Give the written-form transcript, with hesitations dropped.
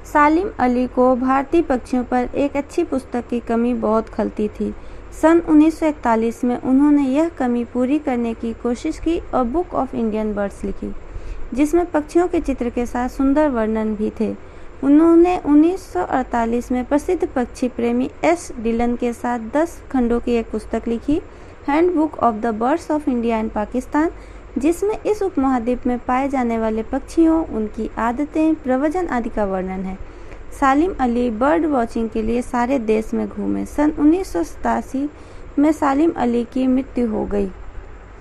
सालिम अली को भारतीय पक्षियों पर एक अच्छी पुस्तक की कमी बहुत खलती थी। सन 1941 में उन्होंने यह कमी पूरी करने की कोशिश की और बुक ऑफ इंडियन बर्ड्स लिखी, जिसमें पक्षियों के चित्र के साथ सुंदर वर्णन भी थे। उन्होंने 1948 में प्रसिद्ध पक्षी प्रेमी एस डिलन के साथ 10 खंडों की एक पुस्तक लिखी, handbook of the birds of India and Pakistan, जिसमें इस उपमहाद्वीप में पाए जाने वाले पक्षियों, उनकी आदतें, प्रव्रजन आदि का वर्णन है। सालिम अली बर्ड वॉचिंग के लिए सारे देश में घूमे। सन 1987 में सालिम अली की मृत्यु हो गई।